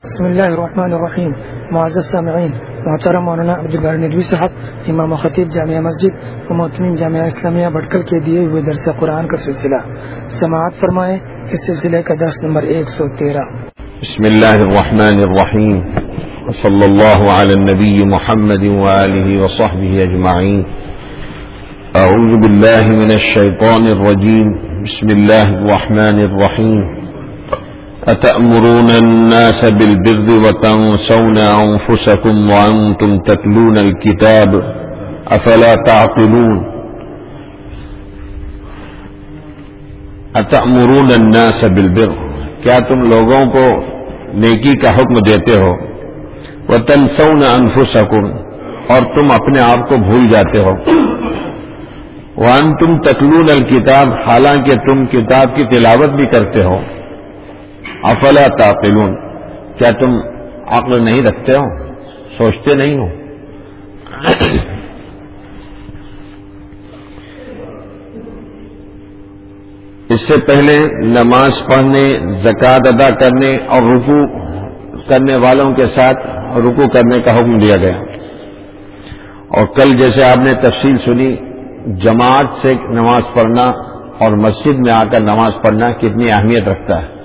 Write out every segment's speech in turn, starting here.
بسم اللہ الرحمن الرحیم. معزز سامعین، محترم مولانا عبدالباری ندوی صاحب، امام و خطیب جامعہ مسجد و محتمین جامعہ اسلامیہ بھٹکل کے دیے ہوئے درس قرآن کا سلسلہ سماعت فرمائیں. اس سلسلے کا درس نمبر 113. بسم اللہ الرحمن الرحیم وصلی اللہ علی النبی محمد وآلہ وصحبہ اجمعین. اعوذ باللہ من الشیطان الرجیم. بسم اللہ الرحمن الرحیم. أتأمرون الناس بالبر وتنسون أنفسكم وأنتم تتلون الكتاب أفلا تعقلون. أتأمرون الناس بالبر، کیا تم لوگوں کو نیکی کا حکم دیتے ہو؟ وتنسون أنفسكم، اور تم اپنے آپ کو بھول جاتے ہو. وأنتم تتلون الكتاب، حالانکہ تم کتاب کی تلاوت بھی کرتے ہو. افلا تعقلون، کیا تم عقل نہیں رکھتے ہو، سوچتے نہیں ہو؟ اس سے پہلے نماز پڑھنے، زکوٰۃ ادا کرنے اور رکوع کرنے والوں کے ساتھ رکوع کرنے کا حکم دیا گیا. اور کل جیسے آپ نے تفصیل سنی، جماعت سے نماز پڑھنا اور مسجد میں آ کر نماز پڑھنا کتنی اہمیت رکھتا ہے.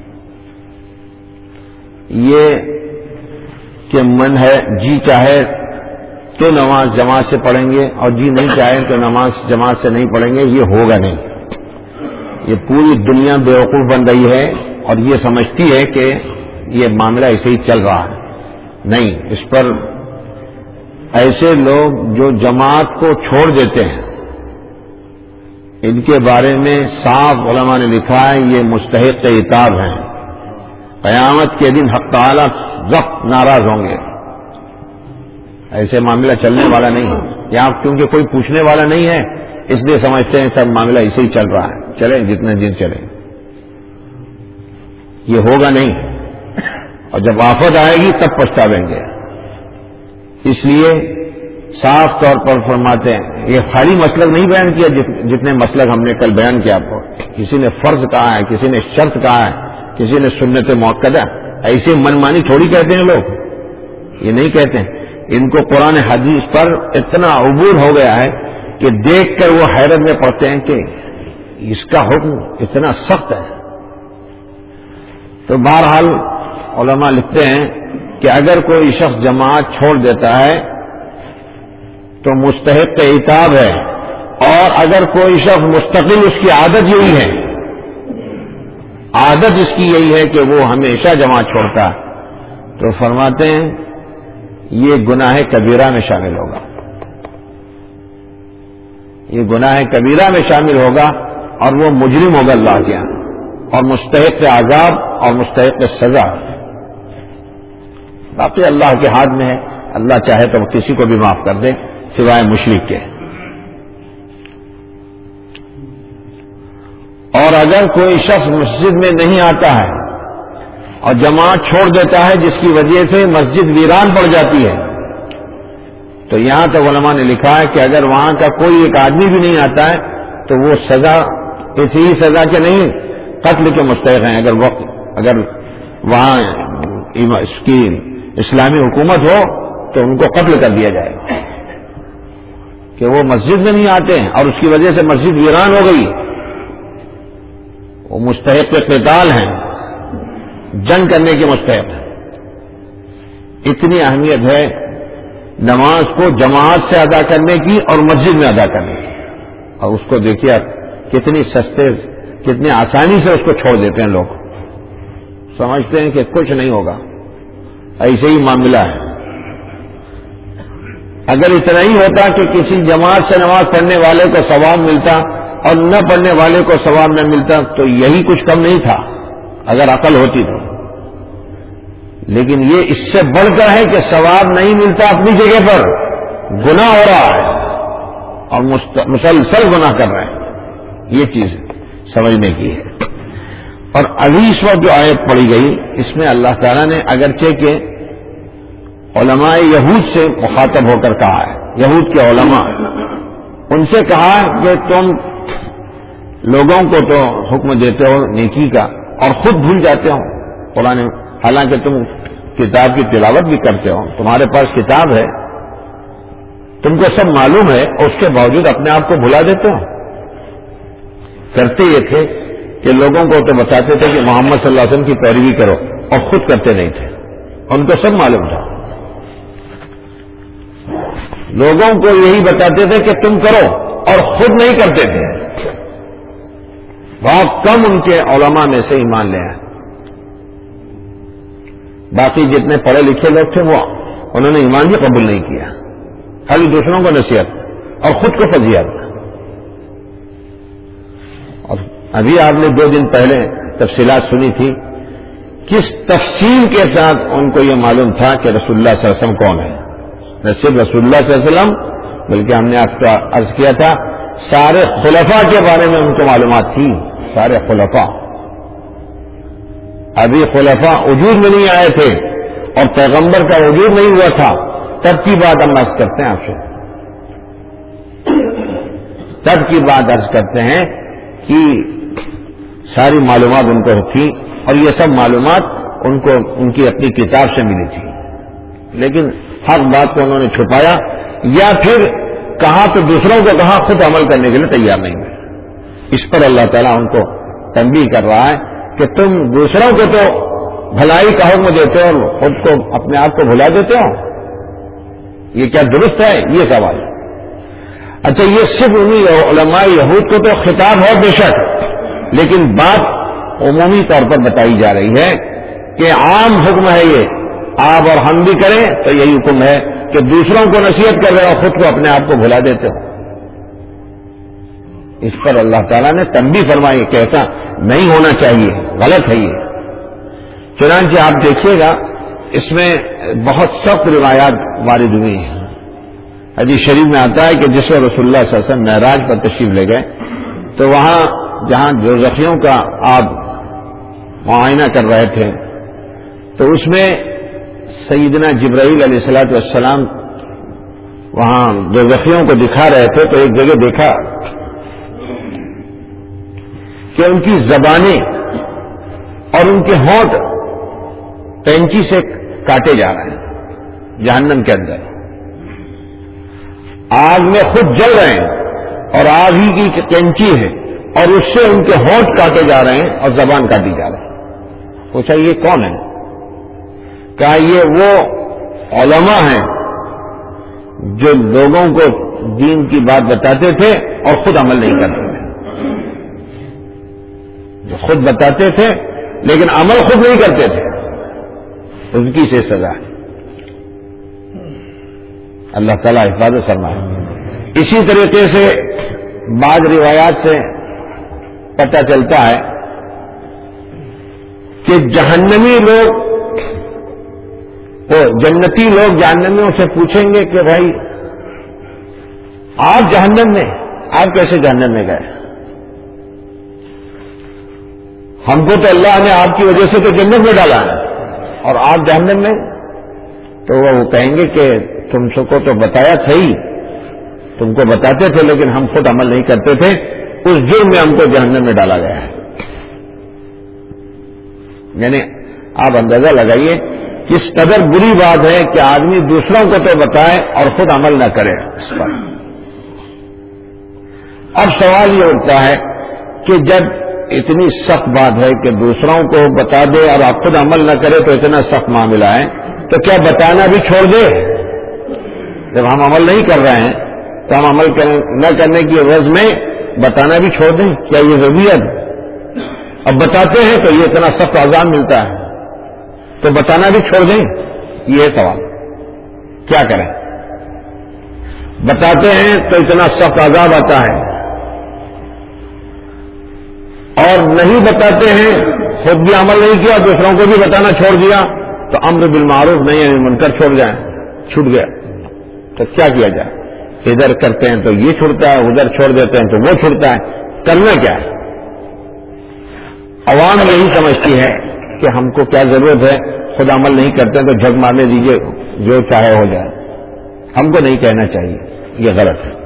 یہ کہ من ہے، جی چاہے تو نماز جماعت سے پڑھیں گے اور جی نہیں چاہے تو نماز جماعت سے نہیں پڑھیں گے، یہ ہوگا نہیں. یہ پوری دنیا بیوقوف بن رہی ہے اور یہ سمجھتی ہے کہ یہ معاملہ ایسے ہی چل رہا ہے. نہیں، اس پر ایسے لوگ جو جماعت کو چھوڑ دیتے ہیں، ان کے بارے میں صاف علماء نے لکھا ہے یہ مستحق عتاب ہیں. قیامت کے دن حق تعالیٰ سخت ناراض ہوں گے. ایسے معاملہ چلنے والا نہیں ہے. یہاں کیونکہ کوئی پوچھنے والا نہیں ہے، اس لیے سمجھتے ہیں سب معاملہ ایسے ہی چل رہا ہے، چلیں جتنے دن چلیں. یہ ہوگا نہیں، اور جب آفت آئے گی تب پچھتاویں گے. اس لیے صاف طور پر فرماتے ہیں، یہ خالی مسلک نہیں بیان کیا جتنے مسلک ہم نے کل بیان کیا آپ کو. کسی نے فرض کہا ہے، کسی نے شرط کہا ہے، کسی نے سنت موقدہ. ایسے منمانی تھوڑی کہتے ہیں لوگ، یہ نہیں کہتے ہیں. ان کو قرآن حدیث پر اتنا عبور ہو گیا ہے کہ دیکھ کر وہ حیرت میں پڑتے ہیں کہ اس کا حکم اتنا سخت ہے. تو بہرحال علماء لکھتے ہیں کہ اگر کوئی شخص جماعت چھوڑ دیتا ہے تو مستحق عتاب ہے، اور اگر کوئی شخص مستقل اس کی عادت یہی ہے، عادت اس کی یہی ہے کہ وہ ہمیشہ جماعت چھوڑتا ہے، تو فرماتے ہیں یہ گناہ کبیرہ میں شامل ہوگا. یہ گناہ کبیرہ میں شامل ہوگا اور وہ مجرم ہوگا اللہ کے یہاں، اور مستحق عذاب اور مستحق سزا. باقی اللہ کے ہاتھ میں ہے، اللہ چاہے تو کسی کو بھی معاف کر دے سوائے مشرک کے. اور اگر کوئی شخص مسجد میں نہیں آتا ہے اور جماعت چھوڑ دیتا ہے جس کی وجہ سے مسجد ویران پڑ جاتی ہے، تو یہاں تک علماء نے لکھا ہے کہ اگر وہاں کا کوئی ایک آدمی بھی نہیں آتا ہے تو وہ سزا ایسی ہی سزا کے نہیں، قتل کے مستحق ہیں. اگر وہاں اس کی اسلامی حکومت ہو تو ان کو قتل کر دیا جائے گا کہ وہ مسجد میں نہیں آتے ہیں اور اس کی وجہ سے مسجد ویران ہو گئی. وہ مستحق قتال ہیں، جنگ کرنے کے مستحق ہیں. اتنی اہمیت ہے نماز کو جماعت سے ادا کرنے کی اور مسجد میں ادا کرنے کی. اور اس کو دیکھیے کتنی سستے، کتنی آسانی سے اس کو چھوڑ دیتے ہیں لوگ. سمجھتے ہیں کہ کچھ نہیں ہوگا، ایسے ہی معاملہ ہے. اگر اتنا ہی ہوتا کہ کسی جماعت سے نماز پڑھنے والے کو ثواب ملتا اور نہ پڑھنے والے کو ثواب نہ ملتا تو یہی کچھ کم نہیں تھا اگر عقل ہوتی تو. لیکن یہ اس سے بڑھ کر ہے کہ ثواب نہیں ملتا اپنی جگہ پر، گناہ ہو رہا ہے اور مسلسل گناہ کر رہے ہیں. یہ چیز سمجھنے کی ہے. اور ابھی اس وقت جو آیت پڑھی گئی اس میں اللہ تعالیٰ نے اگرچہ کہ علماء یہود سے مخاطب ہو کر کہا ہے، یہود کے علماء، ان سے کہا کہ تم لوگوں کو تو حکم دیتے ہو نیکی کا اور خود بھول جاتے ہو قرآن، حالانکہ تم کتاب کی تلاوت بھی کرتے ہو, تمہارے پاس کتاب ہے, تم کو سب معلوم ہے, اور اس کے باوجود اپنے آپ کو بھلا دیتے ہو. کرتے یہ تھے کہ لوگوں کو تو بتاتے تھے کہ محمد صلی اللہ علیہ وسلم کی پیروی کرو, اور خود کرتے نہیں تھے. ان کو سب معلوم تھا. لوگوں کو یہی بتاتے تھے کہ تم کرو, اور خود نہیں کرتے تھے. بہت کم ان کے علماء میں سے ایمان لے آئے. باقی جتنے پڑھے لکھے لوگ تھے وہ انہوں نے ایمان بھی قبول نہیں کیا, خالی دوسروں کو نصیحت اور خود کو فضیلت. اور ابھی آپ نے 2 دن پہلے تفصیلات سنی تھی, کس تفصیل کے ساتھ ان کو یہ معلوم تھا کہ رسول اللہ صلی اللہ علیہ وسلم کون ہے. نہ صرف رسول اللہ صلی اللہ علیہ وسلم بلکہ ہم نے آپ کا عرض کیا تھا سارے خلفاء کے بارے میں ان کو معلومات تھی. سارے خلفاء, ابھی خلفاء وجود میں نہیں آئے تھے اور پیغمبر کا وجود نہیں ہوا تھا, تب کی بات ہم عرض کرتے ہیں آپ سے. تب کی بات عرض کرتے ہیں کہ ساری معلومات ان کو تھی, اور یہ سب معلومات ان کو ان کی اپنی کتاب سے ملی تھی. لیکن حق بات کو انہوں نے چھپایا, یا پھر کہا تو دوسروں کو کہا, خود عمل کرنے کے لیے تیار نہیں ہوئے. اس پر اللہ تعالیٰ ان کو تنبیہ کر رہا ہے کہ تم دوسروں کو تو بھلائی کا حکم دیتے ہو اور خود کو اپنے آپ کو بھلا دیتے ہو. یہ کیا درست ہے؟ یہ سوال. اچھا, یہ صرف انہی علماء یہود کو تو خطاب ہے بے شک, لیکن بات عمومی طور پر بتائی جا رہی ہے کہ عام حکم ہے یہ. آپ اور ہم بھی کریں تو یہی حکم ہے کہ دوسروں کو نصیحت کر رہے ہو, خود کو اپنے آپ کو بھلا دیتے ہو. اس پر اللہ تعالیٰ نے تنبیہ فرمائی کہ ایسا نہیں ہونا چاہیے, غلط ہے یہ. چنانچہ آپ دیکھیے گا اس میں بہت سخت روایات وارد ہوئی ہیں. حدیث شریف میں آتا ہے کہ جس وقت رسول اللہ صلی اللہ علیہ وسلم معراج پر تشریف لے گئے تو وہاں جہاں دوزخیوں کا آپ معائنہ کر رہے تھے تو اس میں سیدنا جبرائیل علیہ الصلوۃ والسلام وہاں دوزخیوں کو دکھا رہے تھے. تو ایک جگہ دیکھا کہ ان کی زبانیں اور ان کے ہونٹ پینچی سے کاٹے جا رہے ہیں جہنم کے اندر. آگ میں خود جل رہے ہیں اور آگ ہی کی کینچی ہے, اور اس سے ان کے ہونٹ کاٹے جا رہے ہیں اور زبان کاٹی جا رہی ہے. پوچھا یہ کون ہے؟ کہا یہ وہ علماء ہیں جو لوگوں کو دین کی بات بتاتے تھے اور خود عمل نہیں کرتے تھے. جو خود بتاتے تھے لیکن عمل خود نہیں کرتے تھے, ان کی سے سزا ہے. اللہ تعالیٰ حفاظت فرمائے. اسی طریقے سے بعض روایات سے پتہ چلتا ہے کہ جہنمی لوگ جنتی لوگ جہنمیوں سے پوچھیں گے کہ بھائی آپ جہنم میں, آپ کیسے جہنم میں گئے؟ ہم کو تو اللہ نے آپ کی وجہ سے تو جنت میں ڈالا ہے, اور آپ جہنم میں. تو وہ کہیں گے کہ تم سب کو تو بتایا صحیح, تم کو بتاتے تھے لیکن ہم خود عمل نہیں کرتے تھے, اس جرم میں ہم کو جہنم میں ڈالا گیا ہے. یعنی آپ اندازہ لگائیے کس قدر بری بات ہے کہ آدمی دوسروں کو تو بتائے اور خود عمل نہ کرے اس پر. اب سوال یہ اٹھتا ہے کہ جب اتنی سخت بات ہے کہ دوسروں کو بتا دے اور آپ خود عمل نہ کرے تو اتنا سخت معاملہ ہے, تو کیا بتانا بھی چھوڑ دے؟ جب ہم عمل نہیں کر رہے ہیں تو ہم عمل نہ کرنے کی عوض میں بتانا بھی چھوڑ دیں؟ کیا یہ ضروریت؟ اب بتاتے ہیں تو یہ اتنا سخت عذاب ملتا ہے تو بتانا بھی چھوڑ دیں؟ یہ سوال. کیا کریں؟ بتاتے ہیں تو اتنا سخت عذاب آتا ہے, اور نہیں بتاتے ہیں, خود بھی عمل نہیں کیا, دوسروں کو بھی بتانا چھوڑ دیا, تو امر بالمعروف نہیں ہے منکر چھوڑ جائیں, چھوٹ گیا. تو کیا کیا جائے؟ ادھر کرتے ہیں تو یہ چھوڑتا ہے, ادھر چھوڑ دیتے ہیں تو وہ چھوڑتا ہے. کرنا کیا ہے؟ عوام یہی سمجھتی ہے کہ ہم کو کیا ضرورت ہے, خود عمل نہیں کرتے ہیں تو جھگ مارنے دیجیے, جو چاہے ہو جائے. ہم کو نہیں کہنا چاہیے, یہ غلط ہے,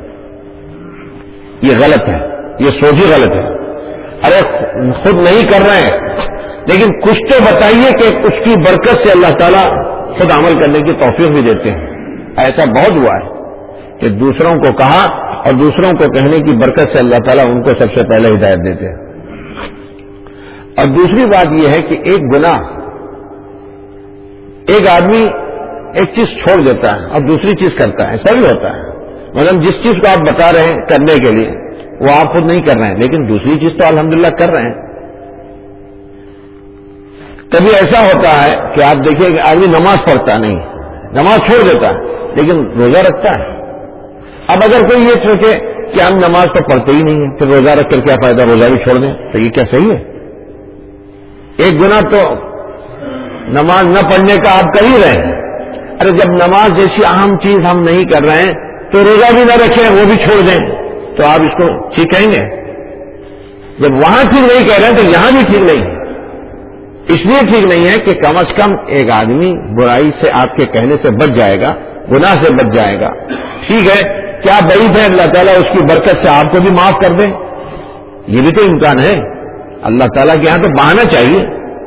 یہ غلط ہے, یہ سوچ ہی غلط ہے. ارے خود نہیں کر رہے ہیں لیکن کچھ تو بتائیے کہ اس کی برکت سے اللہ تعالیٰ خود عمل کرنے کی توفیق بھی دیتے ہیں۔ ایسا بہت ہوا ہے کہ دوسروں کو کہا اور دوسروں کو کہنے کی برکت سے اللہ تعالیٰ ان کو سب سے پہلے ہدایت دیتے ہیں۔ اور دوسری بات یہ ہے کہ ایک گناہ، ایک آدمی ایک چیز چھوڑ دیتا ہے اور دوسری چیز کرتا ہے، ایسا بھی ہوتا ہے۔ مطلب جس چیز کو آپ بتا رہے ہیں کرنے کے لیے وہ آپ خود نہیں کر رہے ہیں، لیکن دوسری چیز تو الحمدللہ کر رہے ہیں۔ کبھی ایسا ہوتا ہے کہ آپ دیکھیے کہ آدمی نماز پڑھتا نہیں، نماز چھوڑ دیتا ہے لیکن روزہ رکھتا ہے۔ اب اگر کوئی یہ سوچے کہ ہم نماز تو پڑھتے ہی نہیں ہیں، پھر روزہ رکھ کر کیا فائدہ، روزہ بھی چھوڑ دیں، تو یہ کیا صحیح ہے؟ ایک گناہ تو نماز نہ پڑھنے کا آپ کر ہی رہے ہیں، ارے جب نماز جیسی اہم چیز ہم نہیں کر رہے ہیں تو روزہ بھی نہ رکھیں، وہ بھی چھوڑ دیں، تو آپ اس کو ٹھیک کہیں گے؟ جب وہاں ٹھیک نہیں کہہ رہے ہیں تو یہاں بھی ٹھیک نہیں ہے۔ اس لیے ٹھیک نہیں ہے کہ کم از کم ایک آدمی برائی سے آپ کے کہنے سے بچ جائے گا، گناہ سے بچ جائے گا۔ ٹھیک ہے، کیا بعید ہے اللہ تعالیٰ اس کی برکت سے آپ کو بھی معاف کر دیں؟ یہ بھی تو امکان ہے۔ اللہ تعالیٰ کے یہاں تو بہانا چاہیے۔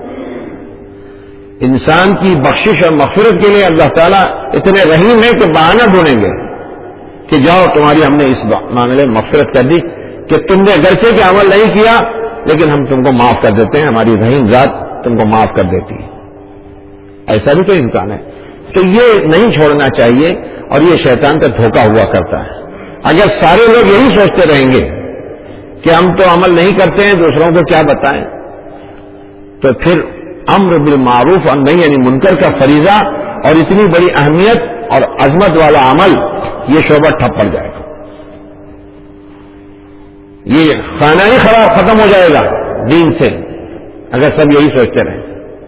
انسان کی بخشش اور مغفرت کے لیے اللہ تعالیٰ اتنے رحیم ہے کہ بہانہ ڈھونڈیں گے کہ جاؤ تمہاری ہم نے اس معاملے میں مغفرت کر دی کہ تم نے گرچہ کہ عمل نہیں کیا لیکن ہم تم کو معاف کر دیتے ہیں، ہماری رحیم ذات تم کو معاف کر دیتی ہے۔ ایسا بھی تو امکان ہے۔ تو یہ نہیں چھوڑنا چاہیے، اور یہ شیطان کا دھوکہ ہوا کرتا ہے۔ اگر سارے لوگ یہی سوچتے رہیں گے کہ ہم تو عمل نہیں کرتے ہیں، دوسروں کو کیا بتائیں، تو پھر امر بالمعروف اور نہی یعنی منکر کا فریضہ اور اتنی بڑی اہمیت اور عظمت والا عمل، یہ شعبہ ٹھپ پڑ جائے گا، یہ خانہ ہی خراب ختم ہو جائے گا دین سے، اگر سب یہی سوچتے رہیں۔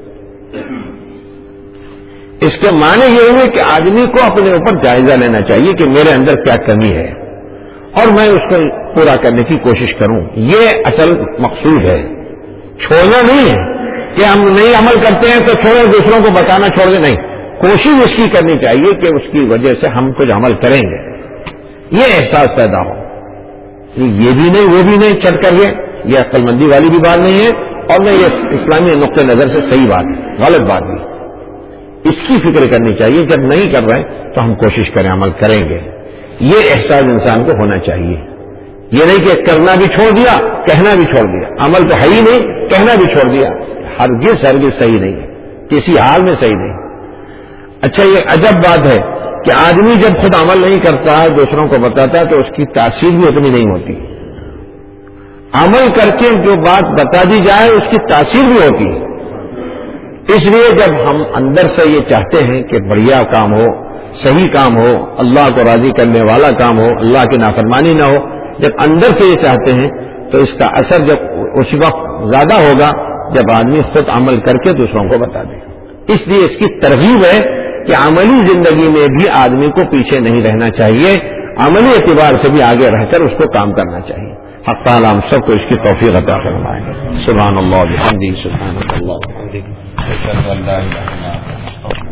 اس کے معنی یہ ہوئے کہ آدمی کو اپنے اوپر جائزہ لینا چاہیے کہ میرے اندر کیا کمی ہے اور میں اس کو پورا کرنے کی کوشش کروں۔ یہ اصل مقصود ہے، چھوڑنا نہیں ہے کہ ہم نہیں عمل کرتے ہیں تو چھوڑیں، دوسروں کو بتانا چھوڑ دیں، نہیں، کوشش اس کی کرنی چاہیے کہ اس کی وجہ سے ہم کچھ عمل کریں گے، یہ احساس پیدا ہو۔ یہ بھی نہیں وہ بھی نہیں چڑھ کر یہ عقل مندی والی بھی بات نہیں ہے، اور نہ یہ اسلامی نقطۂ نظر سے صحیح بات ہے، غلط بات بھی۔ اس کی فکر کرنی چاہیے، جب نہیں کر رہے تو ہم کوشش کریں، عمل کریں گے، یہ احساس انسان کو ہونا چاہیے۔ یہ نہیں کہ کرنا بھی چھوڑ دیا، کہنا بھی چھوڑ دیا، عمل تو ہے ہی نہیں، کہنا بھی چھوڑ دیا، ہرگز صحیح نہیں ہے، کسی حال میں صحیح نہیں۔ اچھا، یہ عجب بات ہے کہ آدمی جب خود عمل نہیں کرتا ہے، دوسروں کو بتاتا ہے، تو اس کی تاثیر بھی اتنی نہیں ہوتی۔ عمل کر کے جو بات بتا دی جائے اس کی تاثیر بھی ہوتی ہے۔ اس لیے جب ہم اندر سے یہ چاہتے ہیں کہ بڑھیا کام ہو، صحیح کام ہو، اللہ کو راضی کرنے والا کام ہو، اللہ کی نافرمانی نہ ہو، جب اندر سے یہ چاہتے ہیں تو اس کا اثر جب اس وقت زیادہ ہوگا جب آدمی خود عمل کر کے دوسروں کو بتا دے۔ اس لیے اس کی ترغیب ہے کہ عملی زندگی میں بھی آدمی کو پیچھے نہیں رہنا چاہیے، عملی اعتبار سے بھی آگے رہ کر اس کو کام کرنا چاہیے۔ حق تعالی ہم سب کو اس کی توفیق عطا فرمائے۔ سبحان اللہ وبحمدہ، سبحان اللہ وبحمدہ، اشہد ان لا الہ الا اللہ۔